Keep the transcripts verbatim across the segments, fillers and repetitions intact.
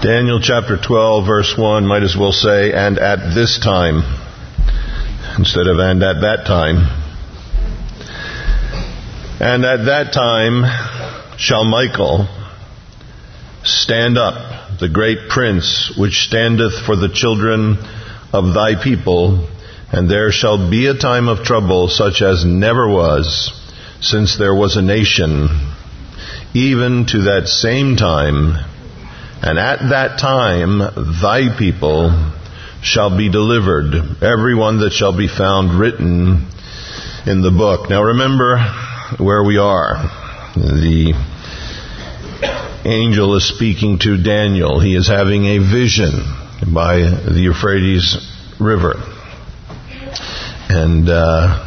Daniel chapter twelve, verse one, might as well say, and at this time, instead of and at that time. And at that time shall Michael stand up, the great prince, which standeth for the children of thy people, and there shall be a time of trouble such as never was, since there was a nation, even to that same time. And at that time thy people shall be delivered, every one that shall be found written in the book. Now remember where we are. The angel is speaking to Daniel. He is having a vision by the Euphrates River. And uh,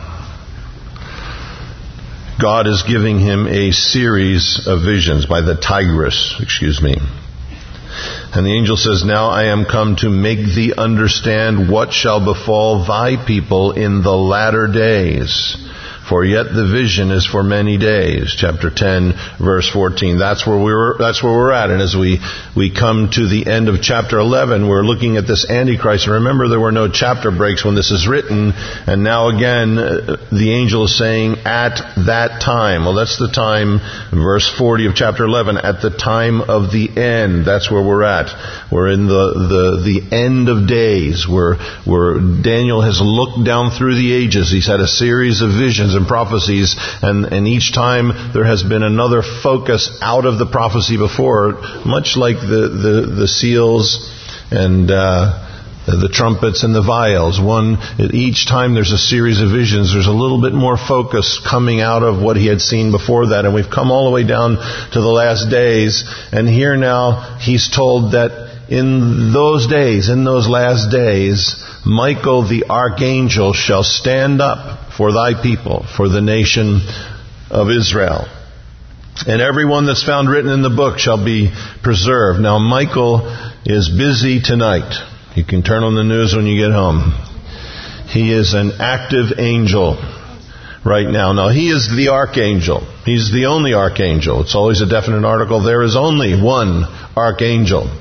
God is giving him a series of visions by the Tigris, excuse me. And the angel says, now I am come to make thee understand what shall befall thy people in the latter days. For yet the vision is for many days. Chapter ten, verse fourteen. That's where we were, that's where we're at. And as we, we come to the end of chapter eleven, we're looking at this Antichrist. And remember, there were no chapter breaks when this is written. And now again, the angel is saying, at that time. Well, that's the time, verse forty of chapter eleven, at the time of the end. That's where we're at. We're in the, the, the end of days, where, where Daniel has looked down through the ages. He's had a series of visions and prophecies, and, and each time there has been another focus out of the prophecy before, much like the, the, the seals and uh, the trumpets and the vials. One, each time there's a series of visions, there's a little bit more focus coming out of what he had seen before that, and we've come all the way down to the last days, and here now he's told that in those days, in those last days, Michael the archangel shall stand up for thy people, for the nation of Israel. And everyone that's found written in the book shall be preserved. Now Michael is busy tonight. You can turn on the news when you get home. He is an active angel right now. Now he is the archangel. He's the only archangel. It's always a definite article. There is only one archangel.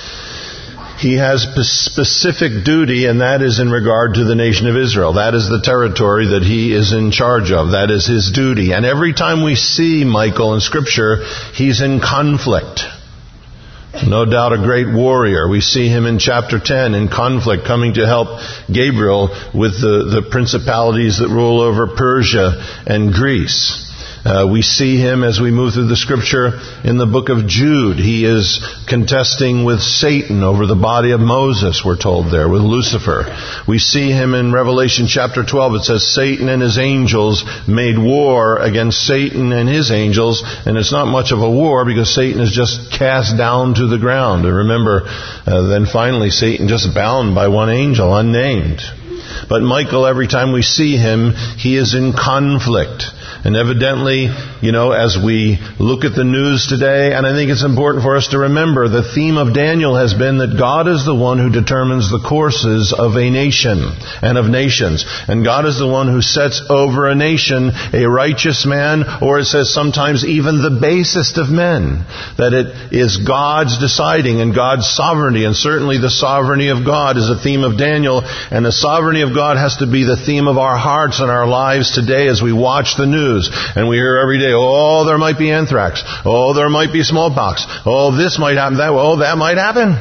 He has a specific duty, and that is in regard to the nation of Israel. That is the territory that he is in charge of. That is his duty. And every time we see Michael in Scripture, he's in conflict. No doubt a great warrior. We see him in chapter ten in conflict, coming to help Gabriel with the, the principalities that rule over Persia and Greece. Uh, we see him as we move through the Scripture in the book of Jude. He is contesting with Satan over the body of Moses, we're told there, with Lucifer. We see him in Revelation chapter twelve. It says Satan and his angels made war against Satan and his angels. And it's not much of a war because Satan is just cast down to the ground. And remember, uh, then finally Satan just bound by one angel, unnamed. But Michael, every time we see him, he is in conflict. And evidently, you know, as we look at the news today, and I think it's important for us to remember, the theme of Daniel has been that God is the one who determines the courses of a nation and of nations. And God is the one who sets over a nation a righteous man, or it says sometimes even the basest of men. That it is God's deciding and God's sovereignty. And certainly the sovereignty of God is a theme of Daniel. And the sovereignty of God has to be the theme of our hearts and our lives today as we watch the news. And we hear every day, oh, there might be anthrax. Oh, there might be smallpox. Oh, this might happen. That, oh, that might happen.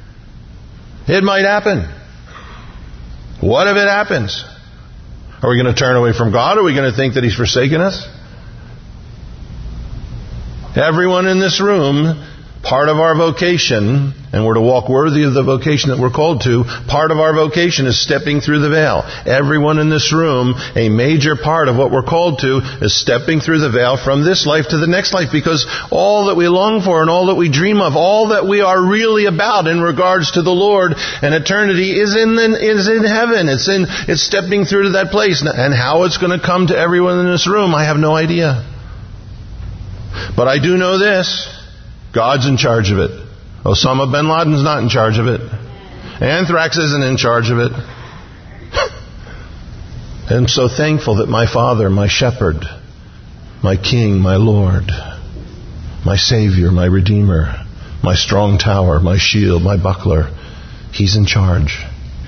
It might happen. What if it happens? Are we going to turn away from God? Are we going to think that He's forsaken us? Everyone in this room, part of our vocation, and we're to walk worthy of the vocation that we're called to, part of our vocation is stepping through the veil. Everyone in this room, a major part of what we're called to is stepping through the veil from this life to the next life, because all that we long for and all that we dream of, all that we are really about in regards to the Lord and eternity is in the, is in heaven. It's in it's stepping through to that place. And how it's going to come to everyone in this room, I have no idea. But I do know this. God's in charge of it. Osama bin Laden's not in charge of it. Anthrax isn't in charge of it. I'm so thankful that my Father, my Shepherd, my King, my Lord, my Savior, my Redeemer, my strong tower, my shield, my buckler. He's in charge.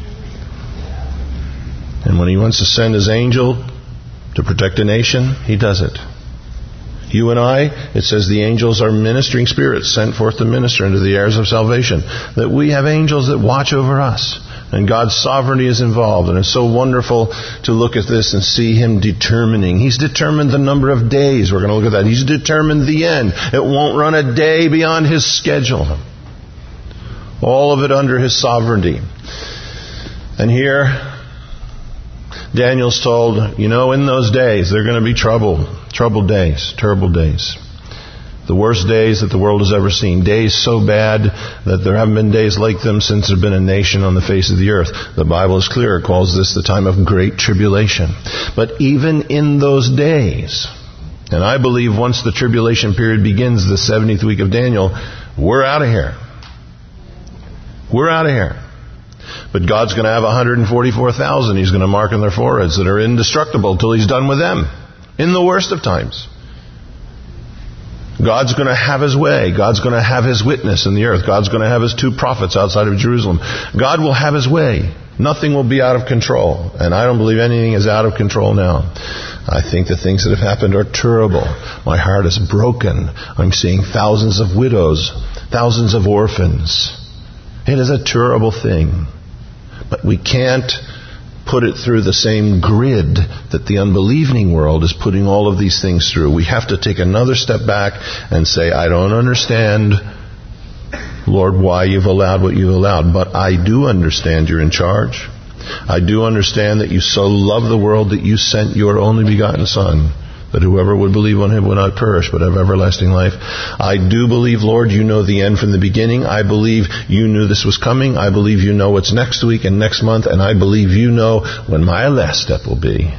And when He wants to send His angel to protect a nation, He does it. You and I, it says the angels are ministering spirits sent forth to minister unto the heirs of salvation. That we have angels that watch over us. And God's sovereignty is involved. And it's so wonderful to look at this and see Him determining. He's determined the number of days. We're going to look at that. He's determined the end. It won't run a day beyond His schedule. All of it under His sovereignty. And here, Daniel's told, you know, in those days, they're going to be trouble. Troubled days. Terrible days. The worst days that the world has ever seen. Days so bad that there haven't been days like them since there's been a nation on the face of the earth. The Bible is clear. It calls this the time of great tribulation. But even in those days, and I believe once the tribulation period begins, the seventieth week of Daniel, we're out of here. We're out of here. But God's going to have one hundred forty-four thousand He's going to mark on their foreheads that are indestructible till He's done with them. In the worst of times. God's going to have His way. God's going to have His witness in the earth. God's going to have His two prophets outside of Jerusalem. God will have His way. Nothing will be out of control. And I don't believe anything is out of control now. I think the things that have happened are terrible. My heart is broken. I'm seeing thousands of widows, thousands of orphans. It is a terrible thing. But we can't put it through the same grid that the unbelieving world is putting all of these things through. We have to take another step back and say, I don't understand, Lord, why you've allowed what you've allowed. But I do understand you're in charge. I do understand that you so love the world that you sent your only begotten Son, that whoever would believe on Him would not perish, but have everlasting life. I do believe, Lord, you know the end from the beginning. I believe you knew this was coming. I believe you know what's next week and next month. And I believe you know when my last step will be.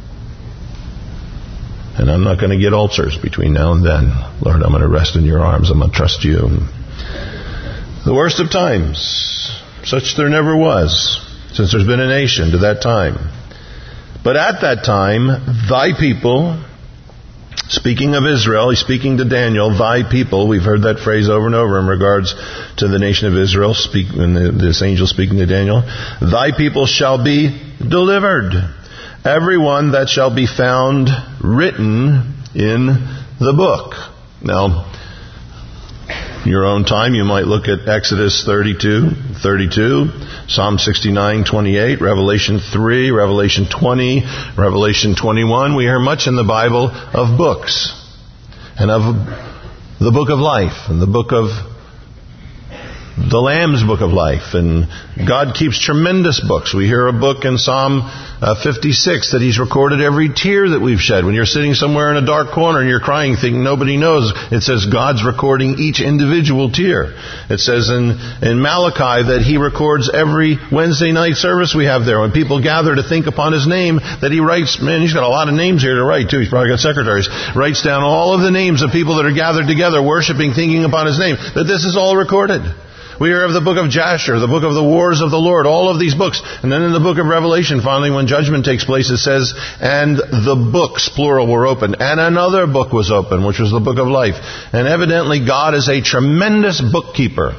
And I'm not going to get ulcers between now and then. Lord, I'm going to rest in your arms. I'm going to trust you. The worst of times, such there never was, since there's been a nation to that time. But at that time, thy people... Speaking of Israel, he's speaking to Daniel, thy people. We've heard that phrase over and over in regards to the nation of Israel, speak, when the, this angel speaking to Daniel. Thy people shall be delivered. Everyone that shall be found written in the book. Now, your own time, you might look at Exodus thirty-two, thirty-two, Psalm sixty-nine, twenty-eight, Revelation three, Revelation twenty, Revelation twenty-one. We hear much in the Bible of books and of the book of life and the book of the Lamb's book of life. And God keeps tremendous books. We hear a book in Psalm uh, fifty-six that He's recorded every tear that we've shed. When you're sitting somewhere in a dark corner and you're crying thinking nobody knows, it says God's recording each individual tear. It says in, in Malachi that He records every Wednesday night service we have there. When people gather to think upon His name, that He writes, man, He's got a lot of names here to write too. He's probably got secretaries. Writes down all of the names of people that are gathered together, worshiping, thinking upon His name. That this is all recorded. We hear of the book of Jasher, the book of the wars of the Lord, all of these books. And then in the book of Revelation, finally, when judgment takes place, it says, and the books, plural, were opened. And another book was opened, which was the book of life. And evidently, God is a tremendous bookkeeper.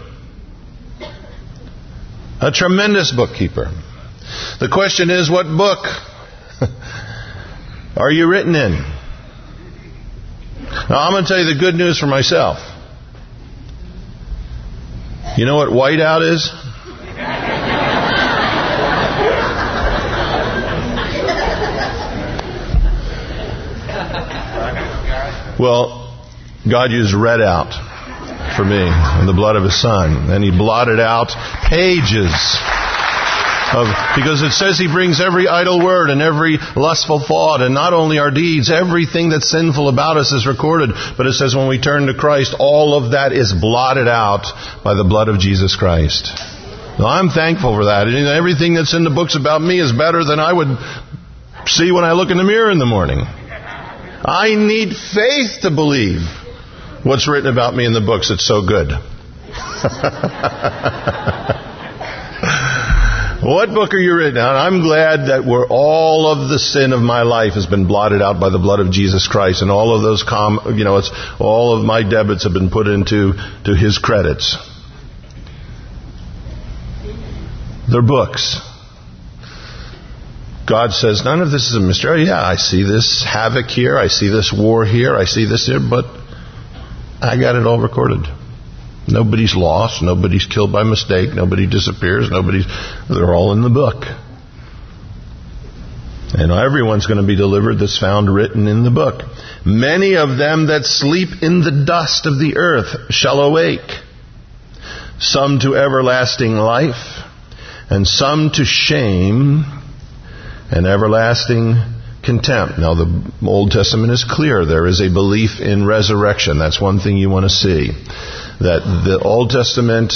A tremendous bookkeeper. The question is, what book are you written in? Now, I'm going to tell you the good news for myself. You know what whiteout is? Well, God used red out for me in the blood of His Son. And He blotted out pages of, because it says He brings every idle word and every lustful thought, and not only our deeds, everything that's sinful about us is recorded. But it says when we turn to Christ, all of that is blotted out by the blood of Jesus Christ. Now, I'm thankful for that. Everything that's in the books about me is better than I would see when I look in the mirror in the morning. I need faith to believe what's written about me in the books. It's so good. What book are you written on? I'm glad that we're, all of the sin of my life has been blotted out by the blood of Jesus Christ, and all of those, com, you know, it's all of my debits have been put into to His credits. They're books. God says, none of this is a mystery. Oh, yeah, I see this havoc here. I see this war here. I see this here. But I got it all recorded. Nobody's lost. Nobody's killed by mistake. Nobody disappears. Nobody's... They're all in the book. And everyone's going to be delivered that's found written in the book. Many of them that sleep in the dust of the earth shall awake. Some to everlasting life, and some to shame and everlasting contempt. Now, the Old Testament is clear. There is a belief in resurrection. That's one thing you want to see. That the Old Testament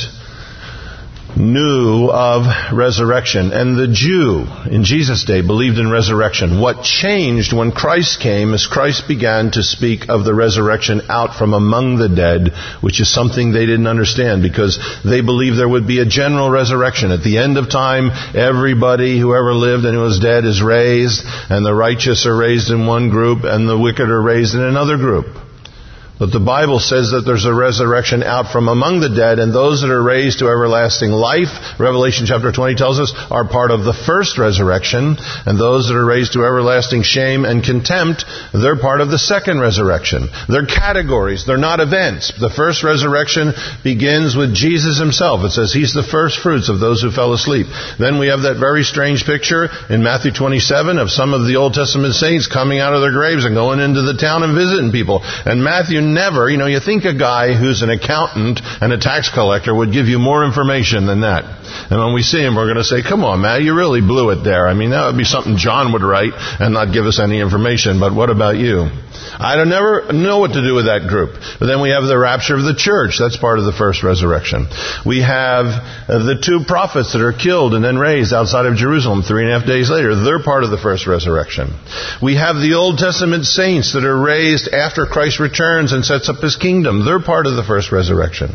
knew of resurrection. And the Jew in Jesus' day believed in resurrection. What changed when Christ came is Christ began to speak of the resurrection out from among the dead, which is something they didn't understand, because they believed there would be a general resurrection. At the end of time, everybody, whoever lived and who was dead, is raised, and the righteous are raised in one group, and the wicked are raised in another group. But the Bible says that there's a resurrection out from among the dead, and those that are raised to everlasting life, Revelation chapter twenty tells us, are part of the first resurrection, and those that are raised to everlasting shame and contempt, they're part of the second resurrection. They're categories, they're not events. The first resurrection begins with Jesus Himself. It says He's the first fruits of those who fell asleep. Then we have that very strange picture in Matthew twenty-seven of some of the Old Testament saints coming out of their graves and going into the town and visiting people. And Matthew never, you know, you think a guy who's an accountant and a tax collector would give you more information than that. And when we see him, we're going to say, come on, Matt, you really blew it there. I mean, that would be something John would write and not give us any information. But what about you? I don't never know what to do with that group. But then we have the rapture of the church. That's part of the first resurrection. We have uh, the two prophets that are killed and then raised outside of Jerusalem three and a half days later. They're part of the first resurrection. We have the Old Testament saints that are raised after Christ returns and sets up His kingdom. They're part of the first resurrection.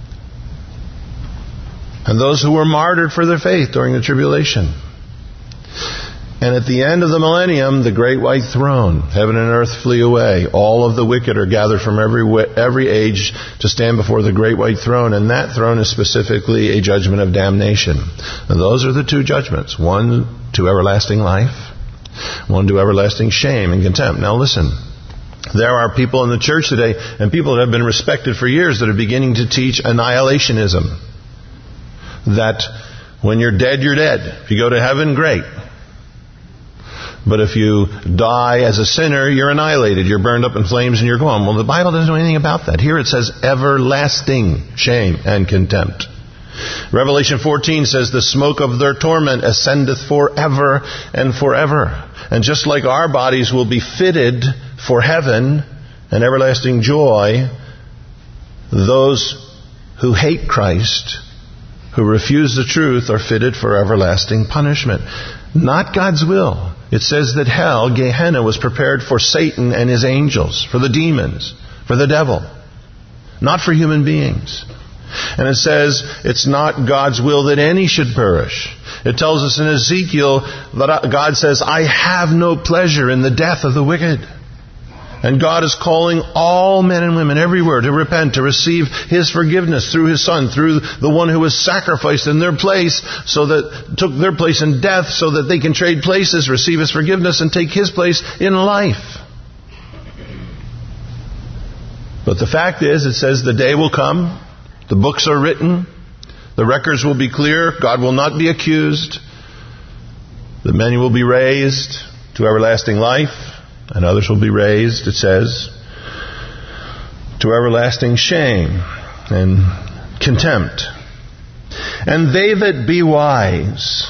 And those who were martyred for their faith during the tribulation. And at the end of the millennium, the great white throne, heaven and earth flee away. All of the wicked are gathered from every every age to stand before the great white throne. And that throne is specifically a judgment of damnation. And those are the two judgments. One to everlasting life. One to everlasting shame and contempt. Now listen. There are people in the church today, and people that have been respected for years, that are beginning to teach annihilationism. That when you're dead, you're dead. If you go to heaven, great. But if you die as a sinner, you're annihilated. You're burned up in flames and you're gone. Well, the Bible doesn't know anything about that. Here it says everlasting shame and contempt. Revelation fourteen says the smoke of their torment ascendeth forever and forever. And just like our bodies will be fitted for heaven and everlasting joy, those who hate Christ, who refuse the truth, are fitted for everlasting punishment. Not God's will. It says that hell, Gehenna, was prepared for Satan and his angels, for the demons, for the devil, not for human beings. And it says it's not God's will that any should perish. It tells us in Ezekiel that God says, I have no pleasure in the death of the wicked. And God is calling all men and women everywhere to repent, to receive His forgiveness through His Son, through the one who was sacrificed in their place, so that took their place in death, so that they can trade places, receive His forgiveness, and take His place in life. But the fact is, it says the day will come, the books are written, the records will be clear, God will not be accused, the many will be raised to everlasting life, and others will be raised, it says, to everlasting shame and contempt. And they that be wise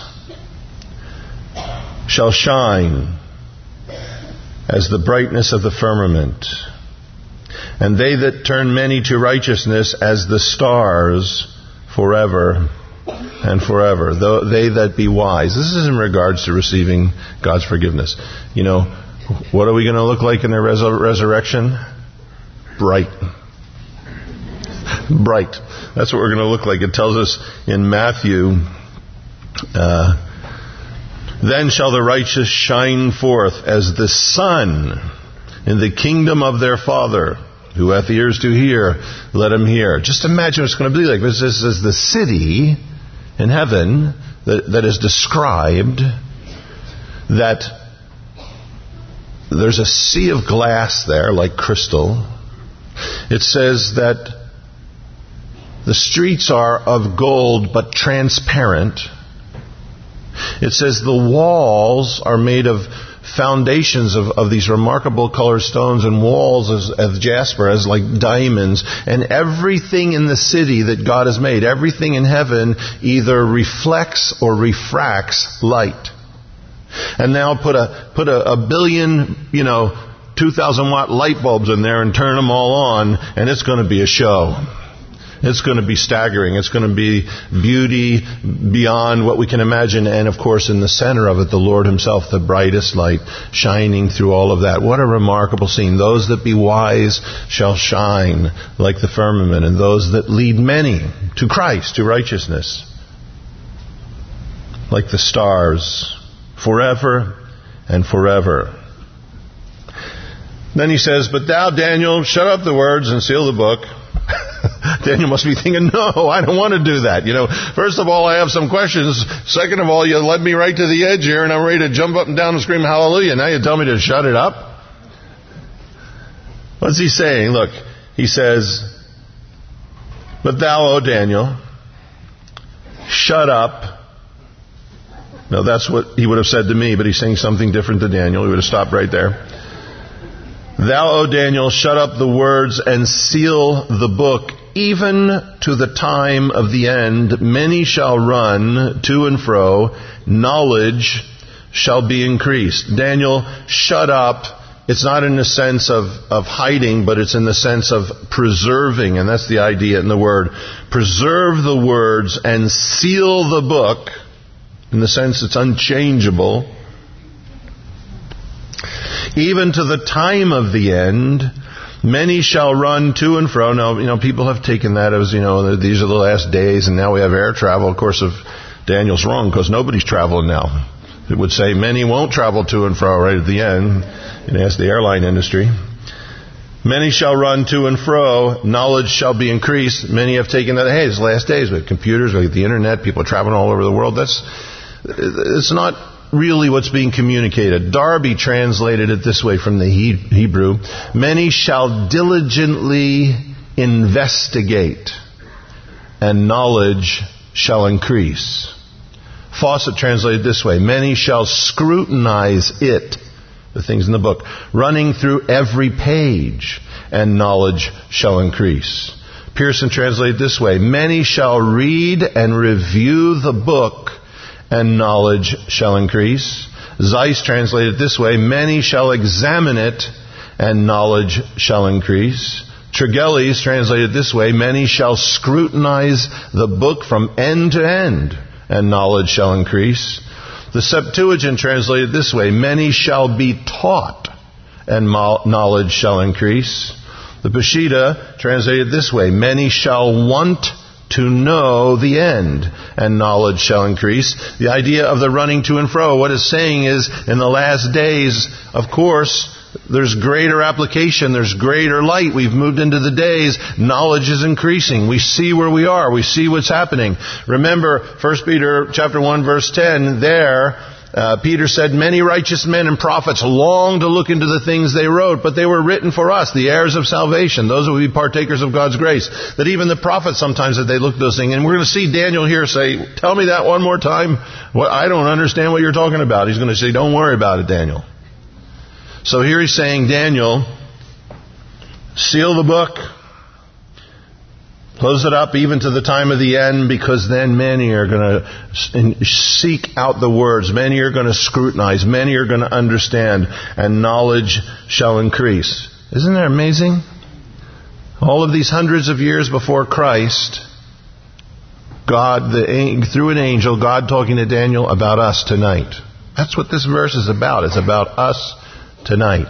shall shine as the brightness of the firmament. And they that turn many to righteousness as the stars forever and forever. Though they that be wise. This is in regards to receiving God's forgiveness. You know, what are we going to look like in the resur- resurrection? Bright. Bright. That's what we're going to look like. It tells us in Matthew Uh, then shall the righteous shine forth as the sun in the kingdom of their Father. Who hath ears to hear, let him hear. Just imagine what it's going to be like. This is the city in heaven that, that is described, that there's a sea of glass there, like crystal. It says that the streets are of gold, but transparent. It says the walls are made of foundations of, of these remarkable colored stones, and walls as, as jasper, as like diamonds. And everything in the city that God has made, everything in heaven, either reflects or refracts light. And now put a put a, a billion, you know, two thousand watt light bulbs in there and turn them all on, and it's going to be a show. It's going to be staggering. It's going to be beauty beyond what we can imagine. And of course, in the center of it, the Lord himself, the brightest light, shining through all of that. What a remarkable scene. Those that be wise shall shine like the firmament, and those that lead many to Christ, to righteousness, like the stars, forever and forever. Then he says, but thou, Daniel, shut up the words and seal the book. Daniel must be thinking, no, I don't want to do that. You know, first of all, I have some questions. Second of all, you led me right to the edge here, and I'm ready to jump up and down and scream hallelujah. Now you tell me to shut it up? What's he saying? Look, he says, but thou, O Daniel, shut up. No, that's what he would have said to me, but he's saying something different to Daniel. He would have stopped right there. Thou, O Daniel, shut up the words and seal the book, even to the time of the end. Many shall run to and fro. Knowledge shall be increased. Daniel, shut up. It's not in the sense of, of hiding, but it's in the sense of preserving. And that's the idea in the word. Preserve the words and seal the book, in the sense it's unchangeable. Even to the time of the end, many shall run to and fro. Now, you know, people have taken that as, you know, these are the last days, and now we have air travel. Of course, if Daniel's wrong, because nobody's traveling now. It would say many won't travel to and fro right at the end. And ask the airline industry. Many shall run to and fro. Knowledge shall be increased. Many have taken that. Hey, it's the last days. We have computers, we have the internet. People are traveling all over the world. That's, it's not really what's being communicated. Darby translated it this way from the Hebrew. Many shall diligently investigate, and knowledge shall increase. Fawcett translated this way. Many shall scrutinize it, the things in the book, running through every page, and knowledge shall increase. Pearson translated this way. Many shall read and review the book, and knowledge shall increase. Zeiss translated this way. Many shall examine it, and knowledge shall increase. Tregelles translated this way. Many shall scrutinize the book from end to end, and knowledge shall increase. The Septuagint translated this way. Many shall be taught, and knowledge shall increase. The Peshitta translated this way. Many shall want to know the end, and knowledge shall increase. The idea of the running to and fro, what it's saying is, in the last days, of course, there's greater application, there's greater light. We've moved into the days. Knowledge is increasing. We see where we are. We see what's happening. Remember, First Peter chapter one, verse ten, there, Uh, Peter said, many righteous men and prophets long to look into the things they wrote, but they were written for us, the heirs of salvation, those who will be partakers of God's grace. That even the prophets sometimes, that they look at those things. And we're going to see Daniel here say, tell me that one more time. Well, I don't understand what you're talking about. He's going to say, don't worry about it, Daniel. So here he's saying, Daniel, seal the book. Close it up even to the time of the end, because then many are going to seek out the words. Many are going to scrutinize. Many are going to understand, and knowledge shall increase. Isn't that amazing? All of these hundreds of years before Christ, God, the, through an angel, God talking to Daniel about us tonight. That's what this verse is about. It's about us tonight.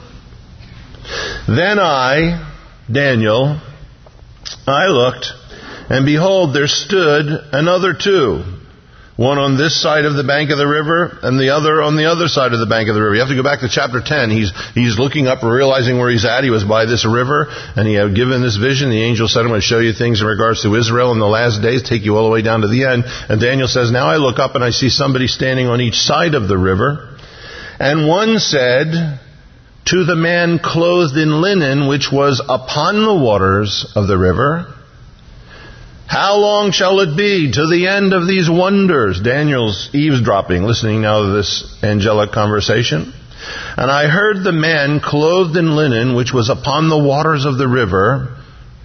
Then I, Daniel, I looked, and behold, there stood another two, One on this side of the bank of the river, and the other on the other side of the bank of the river. You have to go back to chapter ten. He's he's looking up, realizing where he's at. He was by this river, and he had given this vision. The angel said, I'm going to show you things in regards to Israel in the last days, take you all the way down to the end. And Daniel says, now I look up and I see somebody standing on each side of the river. And one said to the man clothed in linen, which was upon the waters of the river, how long shall it be to the end of these wonders? Daniel's eavesdropping, listening now to this angelic conversation. And I heard the man clothed in linen, which was upon the waters of the river,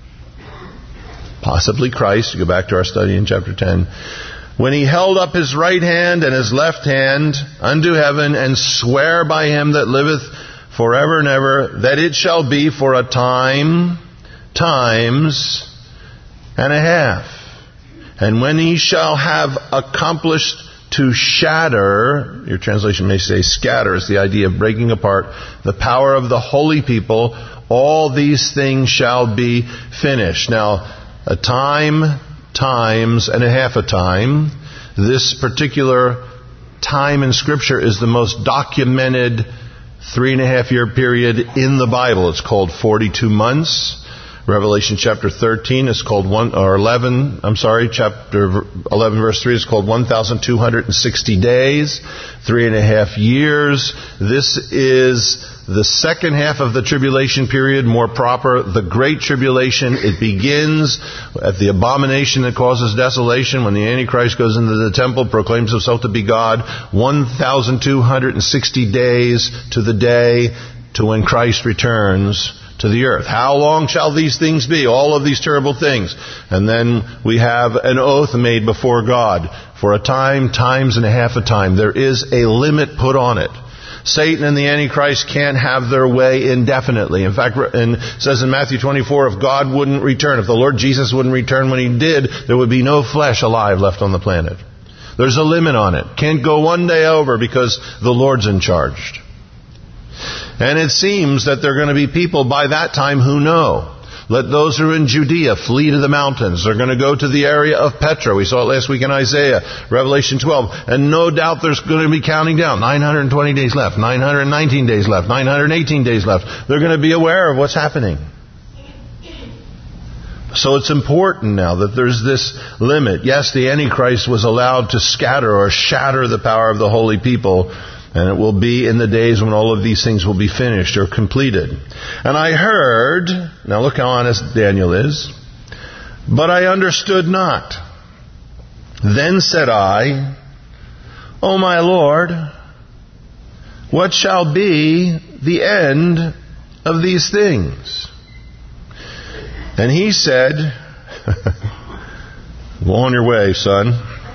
possibly Christ, go back to our study in chapter ten, when he held up his right hand and his left hand unto heaven, and sware by him that liveth forever and ever, that it shall be for a time, times, and a half. And when he shall have accomplished to shatter, your translation may say scatter, is the idea of breaking apart, the power of the holy people, all these things shall be finished. Now, a time, times, and a half a time. This particular time in Scripture is the most documented three and a half year period in the Bible. It's called forty-two months. Revelation chapter thirteen is called one, or eleven, I'm sorry, chapter eleven verse three is called one thousand two hundred sixty days, three and a half years. This is the second half of the tribulation period, more proper, the Great Tribulation. It begins at the abomination that causes desolation, when the Antichrist goes into the temple, proclaims himself to be God, one thousand two hundred sixty days to the day to when Christ returns to the earth. How long shall these things be? All of these terrible things. And then we have an oath made before God for a time, times and a half a time. There is a limit put on it. Satan and the Antichrist can't have their way indefinitely. In fact, it says in Matthew twenty-four, if God wouldn't return, if the Lord Jesus wouldn't return when He did, there would be no flesh alive left on the planet. There's a limit on it. Can't go one day over because the Lord's in charge. And it seems that there are going to be people by that time who know. Let those who are in Judea flee to the mountains. They're going to go to the area of Petra. We saw it last week in Isaiah, Revelation twelve. And no doubt there's going to be counting down. nine hundred twenty days left, nine hundred nineteen days left, nine hundred eighteen days left. They're going to be aware of what's happening. So it's important now that there's this limit. Yes, the Antichrist was allowed to scatter or shatter the power of the holy people. And it will be in the days when all of these things will be finished or completed. And I heard, now look how honest Daniel is, but I understood not. Then said I, O my Lord, what shall be the end of these things? And he said, go on your way, son.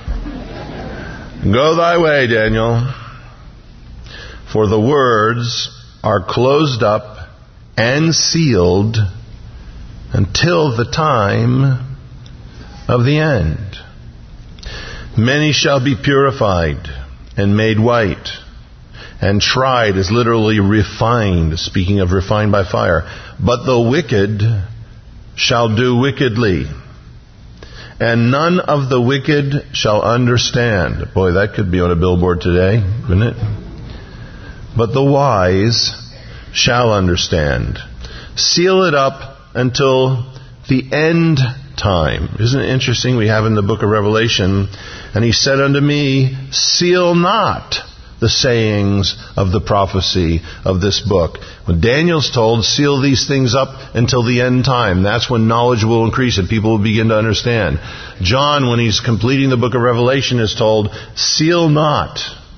Go thy way, Daniel. For the words are closed up and sealed until the time of the end. Many shall be purified and made white, and tried is literally refined, speaking of refined by fire. But the wicked shall do wickedly, and none of the wicked shall understand. Boy, that could be on a billboard today, wouldn't it? But the wise shall understand. Seal it up until the end time. Isn't it interesting? We have in the book of Revelation, and he said unto me, seal not the sayings of the prophecy of this book. When Daniel's told, seal these things up until the end time. That's when knowledge will increase and people will begin to understand. John, when he's completing the book of Revelation, is told, seal not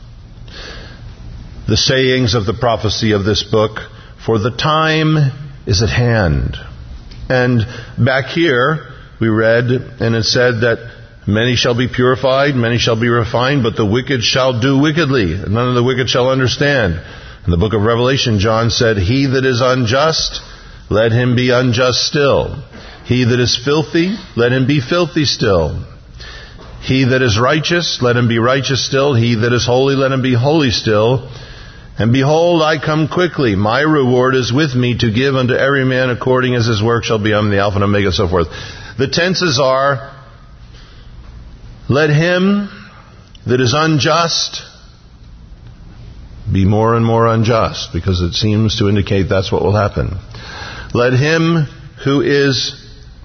the sayings of the prophecy of this book, for the time is at hand. And back here, we read, and it said that many shall be purified, many shall be refined, but the wicked shall do wickedly, and none of the wicked shall understand. In the book of Revelation, John said, he that is unjust, let him be unjust still. He that is filthy, let him be filthy still. He that is righteous, let him be righteous still. He that is holy, let him be holy still. And behold, I come quickly. My reward is with me to give unto every man according as his work shall be. I'm the Alpha and Omega, and so forth. The tenses are, let him that is unjust be more and more unjust, because it seems to indicate that's what will happen. Let him who is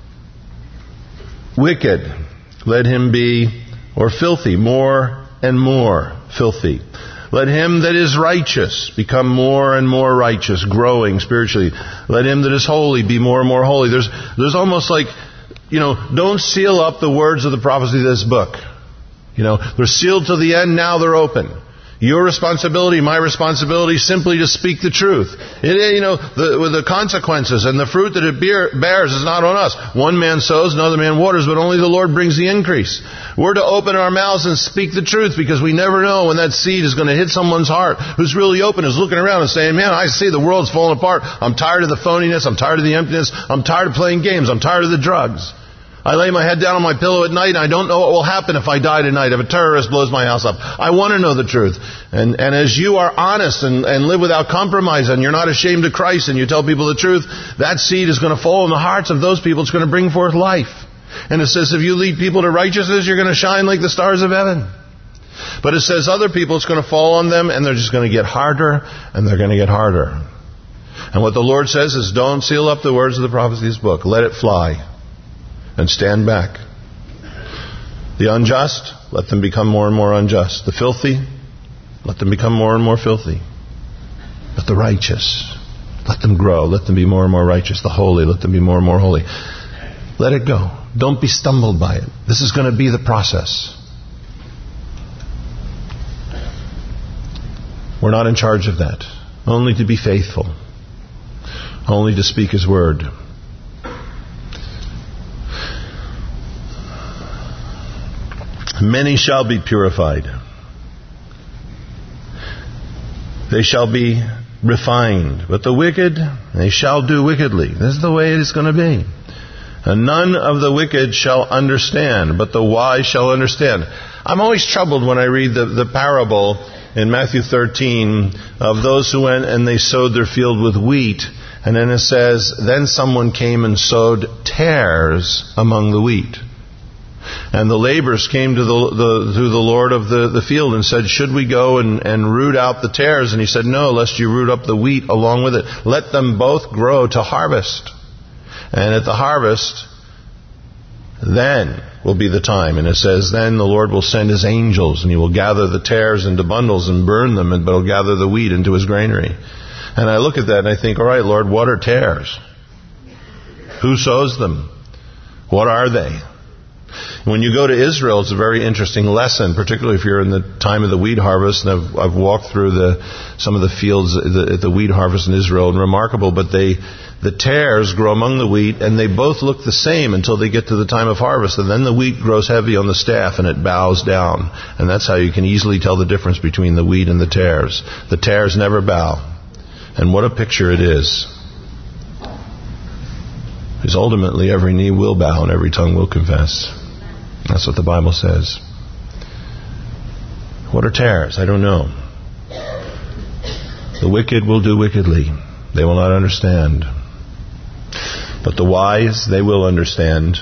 wicked, let him be, or filthy, more and more filthy. Let him that is righteous become more and more righteous, growing spiritually. Let him that is holy be more and more holy. There's, there's almost like, you know, don't seal up the words of the prophecy of this book. You know, they're sealed to the end, now they're open. Your responsibility, my responsibility, simply to speak the truth. It, you know, the, with the consequences and the fruit that it bear, bears is not on us. One man sows, another man waters, but only the Lord brings the increase. We're to open our mouths and speak the truth, because we never know when that seed is going to hit someone's heart who's really open, is looking around and saying, man, I see the world's falling apart. I'm tired of the phoniness. I'm tired of the emptiness. I'm tired of playing games. I'm tired of the drugs. I lay my head down on my pillow at night and I don't know what will happen if I die tonight, if a terrorist blows my house up. I want to know the truth. And, and as you are honest and, and live without compromise, and you're not ashamed of Christ, and you tell people the truth, that seed is going to fall in the hearts of those people. It's going to bring forth life. And it says if you lead people to righteousness, you're going to shine like the stars of heaven. But it says other people, it's going to fall on them, and they're just going to get harder, and they're going to get harder. And what the Lord says is, don't seal up the words of the prophecy of this book. Let it fly. And stand back. The unjust, let them become more and more unjust. The filthy, let them become more and more filthy. But the righteous, let them grow. Let them be more and more righteous. The holy, let them be more and more holy. Let it go. Don't be stumbled by it. This is going to be the process. We're not in charge of that. Only to be faithful. Only to speak His word. Many shall be purified. They shall be refined. But the wicked, they shall do wickedly. This is the way it is going to be. And none of the wicked shall understand, but the wise shall understand. I'm always troubled when I read the, the parable in Matthew thirteen of those who went and they sowed their field with wheat. And then it says, then someone came and sowed tares among the wheat. And the laborers came to the, the to the Lord of the, the field and said, should we go and, and root out the tares? And He said, no, lest you root up the wheat along with it. Let them both grow to harvest. And at the harvest, then will be the time. And it says, then the Lord will send His angels, and He will gather the tares into bundles and burn them, but He'll gather the wheat into His granary. And I look at that and I think, all right, Lord, what are tares? Who sows them? What are they? When you go to Israel, it's a very interesting lesson, particularly if you're in the time of the wheat harvest. And I've, I've walked through the some of the fields at the, the wheat harvest in Israel, and remarkable. But they, the tares grow among the wheat, and they both look the same until they get to the time of harvest. And then the wheat grows heavy on the staff, and it bows down. And that's how you can easily tell the difference between the wheat and the tares. The tares never bow. And what a picture it is. Because ultimately every knee will bow and every tongue will confess. That's what the Bible says. What are tares? I don't know. The wicked will do wickedly. They will not understand. But the wise, they will understand.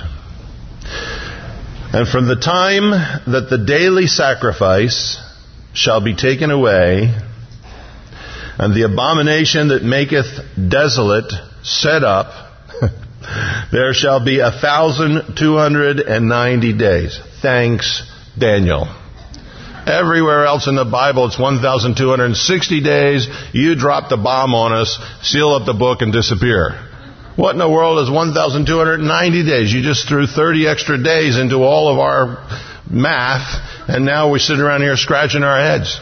And from the time that the daily sacrifice shall be taken away, and the abomination that maketh desolate set up, there shall be a thousand two hundred and ninety days. Thanks, Daniel. Everywhere else in the Bible, it's one thousand two hundred sixty days. You drop the bomb on us, seal up the book, and disappear. What in the world is one thousand two hundred ninety days? You just threw thirty extra days into all of our math, and now we're sitting around here scratching our heads.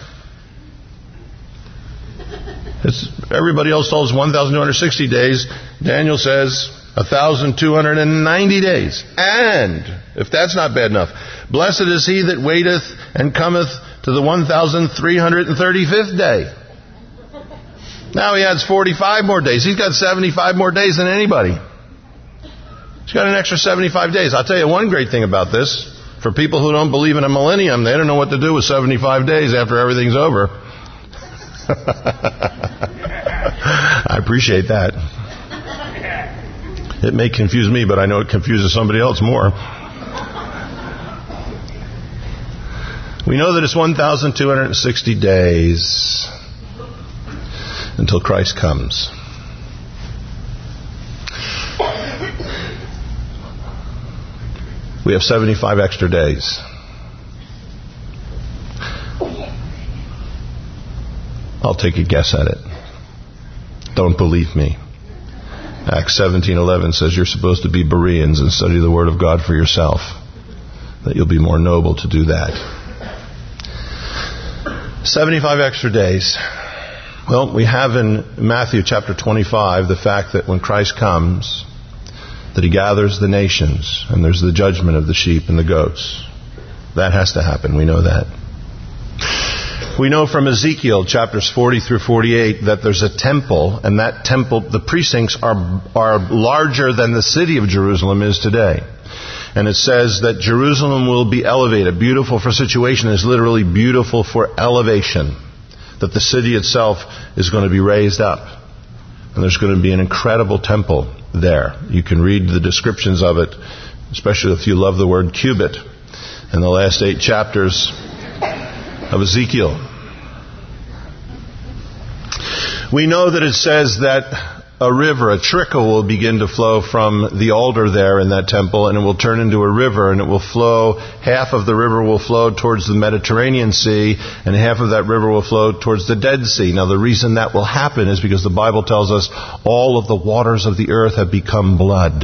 It's, everybody else told us one thousand two hundred sixty days. Daniel says one thousand two hundred ninety days. And, if that's not bad enough, blessed is he that waiteth and cometh to the one thousand three hundred thirty-fifth day. Now he adds forty-five more days. He's got seventy-five more days than anybody. He's got an extra seventy-five days. I'll tell you one great thing about this. For people who don't believe in a millennium, they don't know what to do with seventy-five days after everything's over. I appreciate that. It may confuse me, but I know it confuses somebody else more. We know that it's one thousand two hundred sixty days until Christ comes. We have seventy-five extra days. I'll take a guess at it. Don't believe me. Acts seventeen eleven says you're supposed to be Bereans and study the Word of God for yourself. That you'll be more noble to do that. seventy-five extra days. Well, we have in Matthew chapter twenty-five the fact that when Christ comes, that He gathers the nations and there's the judgment of the sheep and the goats. That has to happen. We know that. We know from Ezekiel chapters forty through forty-eight that there's a temple, and that temple, the precincts are are larger than the city of Jerusalem is today. And it says that Jerusalem will be elevated. Beautiful for situation is literally beautiful for elevation. That the city itself is going to be raised up. And there's going to be an incredible temple there. You can read the descriptions of it, especially if you love the word cubit, in the last eight chapters of Ezekiel. We know that it says that a river, a trickle will begin to flow from the altar there in that temple, and it will turn into a river, and it will flow, half of the river will flow towards the Mediterranean Sea, and half of that river will flow towards the Dead Sea. Now the reason that will happen is because the Bible tells us all of the waters of the earth have become blood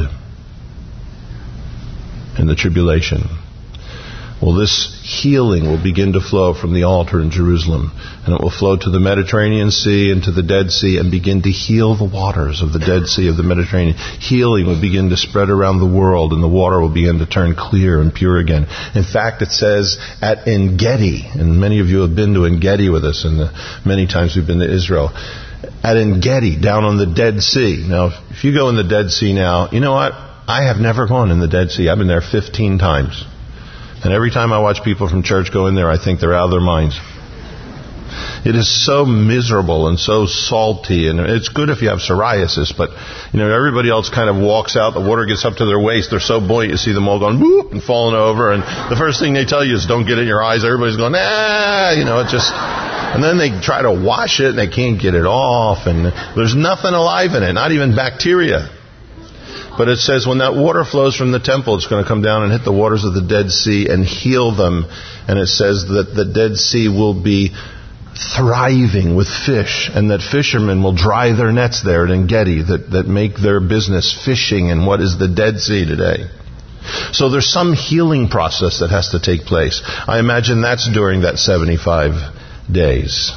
in the tribulation. Well, this healing will begin to flow from the altar in Jerusalem, and it will flow to the Mediterranean Sea and to the Dead Sea and begin to heal the waters of the Dead Sea, of the Mediterranean. Healing will begin to spread around the world, and the water will begin to turn clear and pure again. In fact, it says at En-Gedi, and many of you have been to En-Gedi with us, and many times we've been to Israel. At En-Gedi, down on the Dead Sea. Now, if you go in the Dead Sea now, you know what? I have never gone in the Dead Sea. I've been there fifteen times. And every time I watch people from church go in there, I think they're out of their minds. It is so miserable and so salty, and it's good if you have psoriasis, but you know, everybody else kind of walks out, the water gets up to their waist, they're so buoyant, you see them all going whoop and falling over, and the first thing they tell you is don't get it in your eyes. Everybody's going, ah, you know, it just, and then they try to wash it and they can't get it off, and there's nothing alive in it, not even bacteria. But it says when that water flows from the temple, it's going to come down and hit the waters of the Dead Sea and heal them. And it says that the Dead Sea will be thriving with fish, and that fishermen will dry their nets there at En-Gedi, that, that make their business fishing in what is the Dead Sea today. So there's some healing process that has to take place. I imagine that's during that seventy-five days.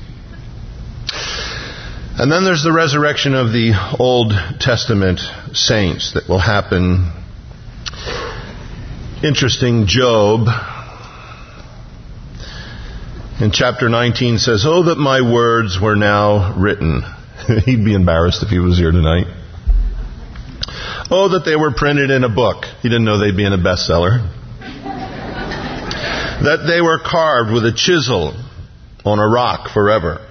And then there's the resurrection of the Old Testament saints that will happen. Interesting, Job in chapter nineteen says, "Oh, that my words were now written." He'd be embarrassed if he was here tonight. "Oh, that they were printed in a book." He didn't know they'd be in a bestseller. "That they were carved with a chisel on a rock forever.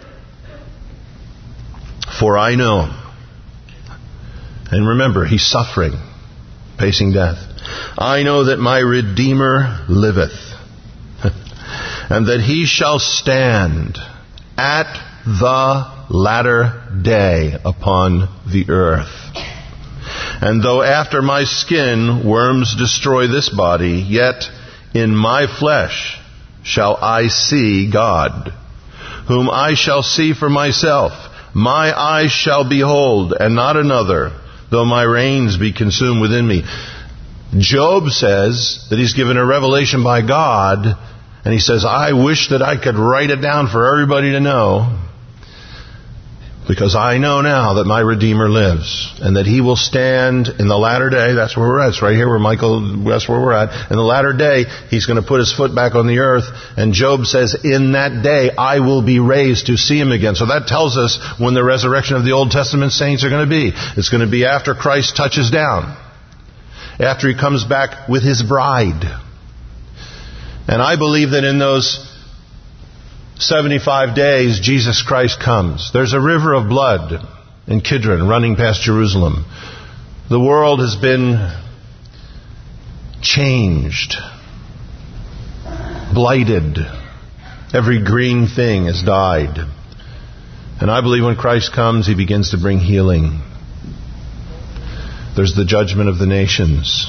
For I know," and remember, he's suffering, facing death. "I know that my Redeemer liveth, and that he shall stand at the latter day upon the earth. And though after my skin worms destroy this body, yet in my flesh shall I see God, whom I shall see for myself. My eyes shall behold, and not another, though my reins be consumed within me." Job says that he's given a revelation by God, and he says, "I wish that I could write it down for everybody to know, because I know now that my Redeemer lives, and that he will stand in the latter day." That's where we're at. It's right here where Michael, that's where we're at. In the latter day, he's going to put his foot back on the earth. And Job says, "In that day, I will be raised to see him again." So that tells us when the resurrection of the Old Testament saints are going to be. It's going to be after Christ touches down, after he comes back with his bride. And I believe that in those seventy-five days, Jesus Christ comes. There's a river of blood in Kidron running past Jerusalem. The world has been changed blighted. Every green thing has died. And I believe when Christ comes, He begins to bring healing. There's the judgment of the nations.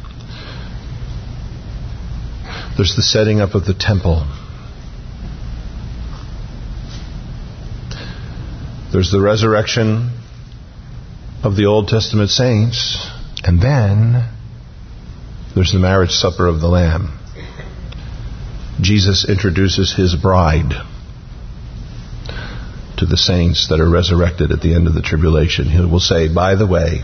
There's the setting up of the temple. There's the resurrection of the Old Testament saints. And then there's the marriage supper of the Lamb. Jesus introduces His bride to the saints that are resurrected at the end of the tribulation. He will say, by the way,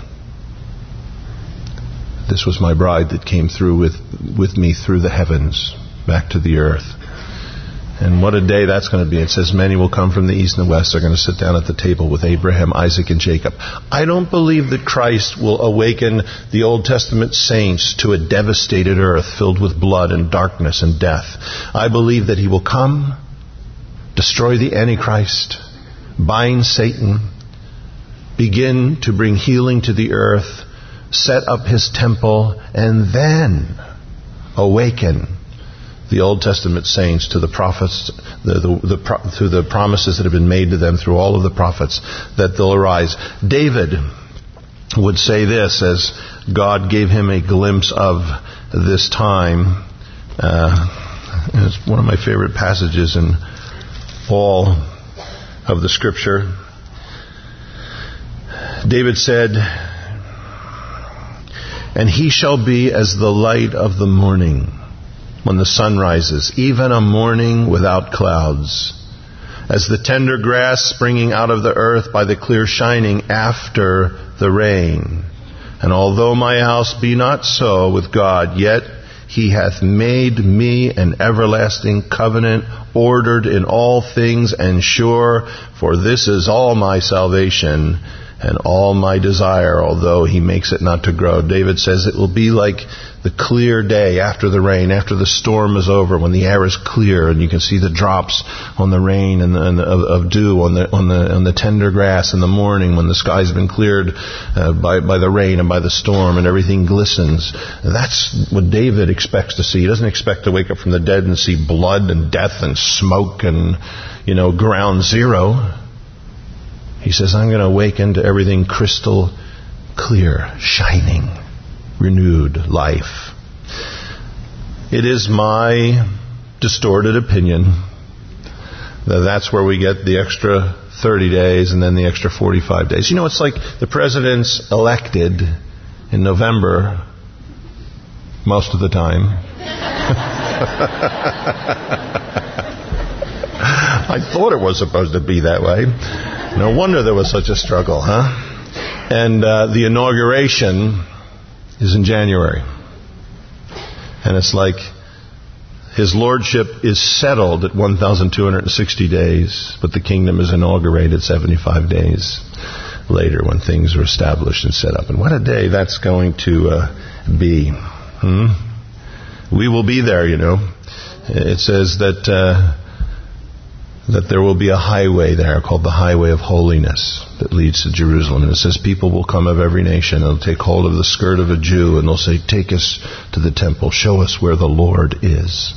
this was my bride that came through with, with me through the heavens back to the earth. And what a day that's going to be. It says many will come from the east and the west. They're going to sit down at the table with Abraham, Isaac, and Jacob. I don't believe that Christ will awaken the Old Testament saints to a devastated earth filled with blood and darkness and death. I believe that He will come, destroy the Antichrist, bind Satan, begin to bring healing to the earth, set up His temple, and then awaken the Old Testament saints to the prophets, the, the, the, to the promises that have been made to them through all of the prophets, that they'll arise. David would say this as God gave him a glimpse of this time. Uh, it's one of my favorite passages in all of the Scripture. David said, "And he shall be as the light of the morning when the sun rises, even a morning without clouds, as the tender grass springing out of the earth by the clear shining after the rain. And although my house be not so with God, yet He hath made me an everlasting covenant, ordered in all things and sure, for this is all my salvation and all my desire, although He makes it not to grow." David says it will be like the clear day after the rain, after the storm is over, when the air is clear and you can see the drops on the rain and, the, and the, of, of dew on the on the on the tender grass in the morning, when the sky's been cleared uh, by by the rain and by the storm and everything glistens. That's what David expects to see. He doesn't expect to wake up from the dead and see blood and death and smoke and, you know, ground zero. He says, I'm going to awaken to everything crystal clear, shining, renewed life. It is my distorted opinion that that's where we get the extra thirty days and then the extra forty-five days. You know, it's like the president's elected in November most of the time. I thought it was supposed to be that way. No wonder there was such a struggle, huh? And uh, the inauguration is in January. And it's like His lordship is settled at one thousand two hundred sixty days, but the kingdom is inaugurated seventy-five days later when things are established and set up. And what a day that's going to uh, be. Hmm? We will be there, you know. It says that... Uh, that there will be a highway there called the Highway of Holiness that leads to Jerusalem. And it says people will come of every nation. They'll take hold of the skirt of a Jew and they'll say, take us to the temple. Show us where the Lord is.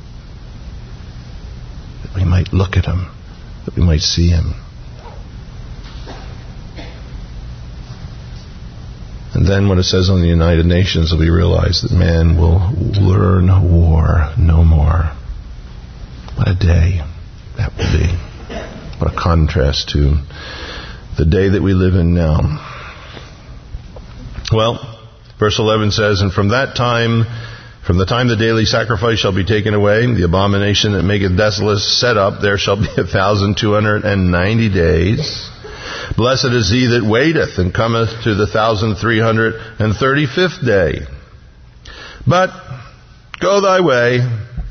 That we might look at Him. That we might see Him. And then what it says on the United Nations, we realize that man will learn war no more. What a day that will be. What a contrast to the day that we live in now. Well, verse eleven says, "And from that time, from the time the daily sacrifice shall be taken away, the abomination that maketh desolate set up, there shall be a thousand two hundred and ninety days. Blessed is he that waiteth, and cometh to the thousand three hundred and thirty-fifth day. But go thy way."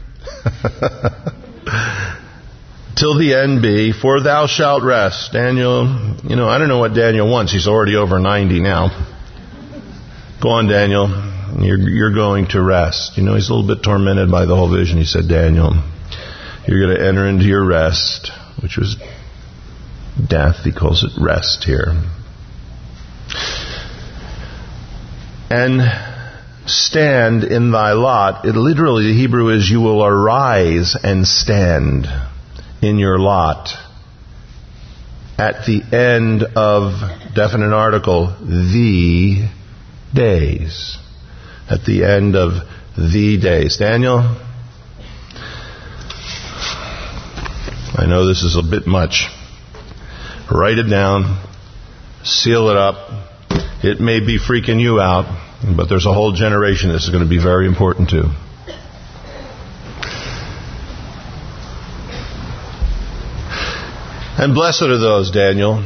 "Till the end be, for thou shalt rest." Daniel, you know, I don't know what Daniel wants. He's already over ninety now. Go on, Daniel. You're, you're going to rest. You know, he's a little bit tormented by the whole vision. He said, Daniel, you're going to enter into your rest, which was death. He calls it rest here. And stand in thy lot. It literally, the Hebrew is, you will arise and stand in your lot. At the end of definite article, the days. At the end of the days. Daniel, I know this is a bit much. Write it down. Seal it up. It may be freaking you out, but there's a whole generation this is going to be very important to. And blessed are those, Daniel,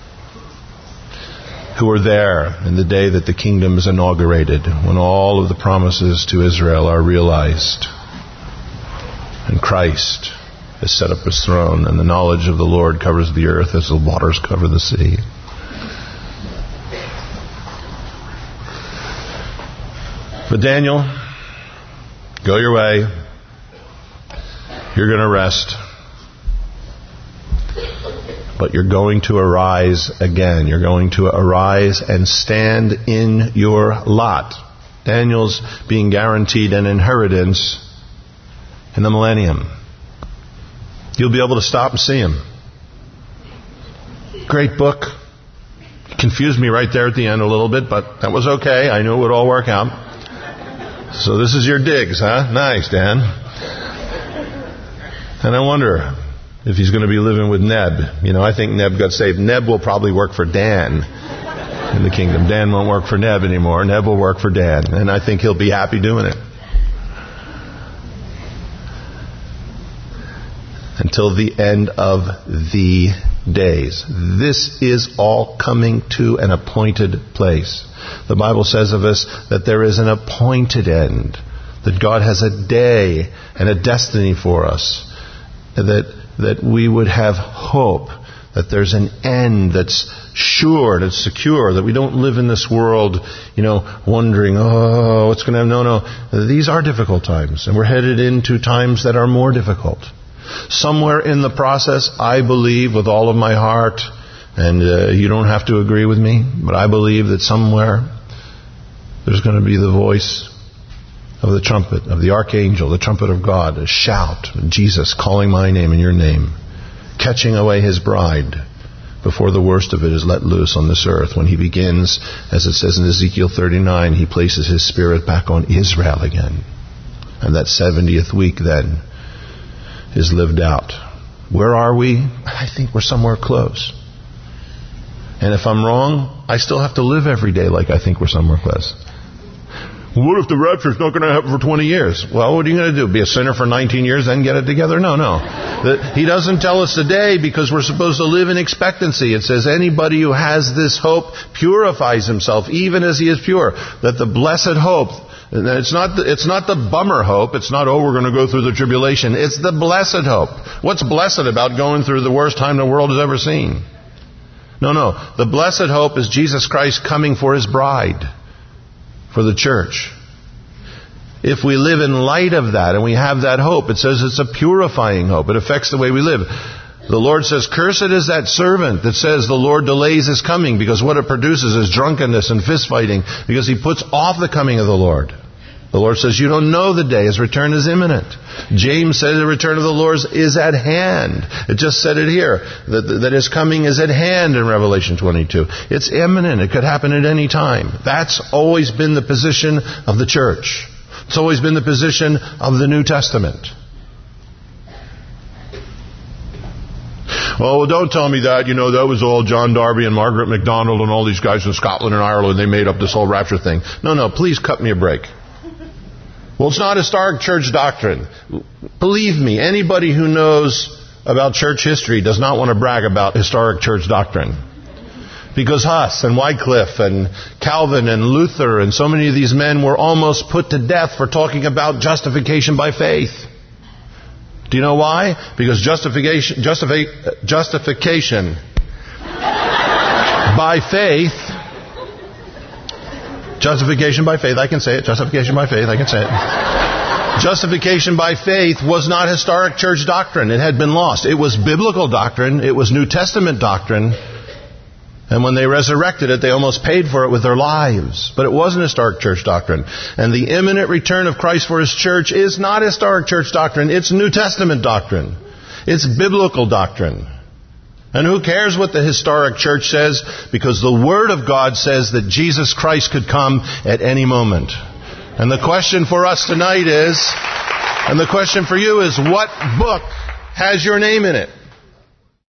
who were there in the day that the kingdom is inaugurated, when all of the promises to Israel are realized, and Christ is set up his throne, and the knowledge of the Lord covers the earth as the waters cover the sea. But Daniel, go your way. You're going to rest. But you're going to arise again. You're going to arise and stand in your lot. Daniel's being guaranteed an inheritance in the millennium. You'll be able to stop and see him. Great book. Confused me right there at the end a little bit, but that was okay. I knew it would all work out. So this is your digs, huh? Nice, Dan. And I wonder if he's going to be living with Neb. You know, I think Neb got saved. Neb will probably work for Dan in the kingdom. Dan won't work for Neb anymore. Neb will work for Dan. And I think he'll be happy doing it. Until the end of the days. This is all coming to an appointed place. The Bible says of us that there is an appointed end. That God has a day and a destiny for us. That that we would have hope. That there's an end that's sure, that's secure. That we don't live in this world, you know, wondering, oh, what's going to happen? No, no. These are difficult times. And we're headed into times that are more difficult. Somewhere in the process, I believe with all of my heart, and uh, you don't have to agree with me, but I believe that somewhere there's going to be the voice of the trumpet, of the archangel, the trumpet of God, a shout, Jesus calling my name and your name, catching away his bride before the worst of it is let loose on this earth. When he begins, as it says in Ezekiel thirty-nine, he places his spirit back on Israel again. And that seventieth week then is lived out. Where are we? I think we're somewhere close. And if I'm wrong, I still have to live every day like I think we're somewhere close. What if the rapture's not going to happen for twenty years? Well, what are you going to do? Be a sinner for nineteen years, then get it together? No, no. The, he doesn't tell us today because we're supposed to live in expectancy. It says anybody who has this hope purifies himself, even as he is pure. That the blessed hope, it's not the, it's not the bummer hope. It's not, oh, we're going to go through the tribulation. It's the blessed hope. What's blessed about going through the worst time the world has ever seen? No, no. The blessed hope is Jesus Christ coming for his bride, for the church. If we live in light of that and we have that hope, it says it's a purifying hope. It affects the way we live. The Lord says, cursed is that servant that says the Lord delays his coming, because what it produces is drunkenness and fist fighting, because he puts off the coming of the Lord. The Lord says, you don't know the day. His return is imminent. James said the return of the Lord is at hand. It just said it here, that, that his coming is at hand in Revelation twenty-two. It's imminent. It could happen at any time. That's always been the position of the church. It's always been the position of the New Testament. Oh, well, don't tell me that. You know, that was all John Darby and Margaret MacDonald and all these guys in Scotland and Ireland. They made up this whole rapture thing. No, no, please cut me a break. Well, it's not historic church doctrine. Believe me, anybody who knows about church history does not want to brag about historic church doctrine. Because Huss and Wycliffe and Calvin and Luther and so many of these men were almost put to death for talking about justification by faith. Do you know why? Because justification, justifi- justification by faith, justification by faith, I can say it, justification by faith, I can say it. Justification by faith was not historic church doctrine. It had been lost. It was biblical doctrine. It was New Testament doctrine. And when they resurrected it, they almost paid for it with their lives. But it wasn't historic church doctrine. And the imminent return of Christ for His church is not historic church doctrine. It's New Testament doctrine. It's biblical doctrine. And who cares what the historic church says? Because the Word of God says that Jesus Christ could come at any moment. And the question for us tonight is, and the question for you is, what book has your name in it?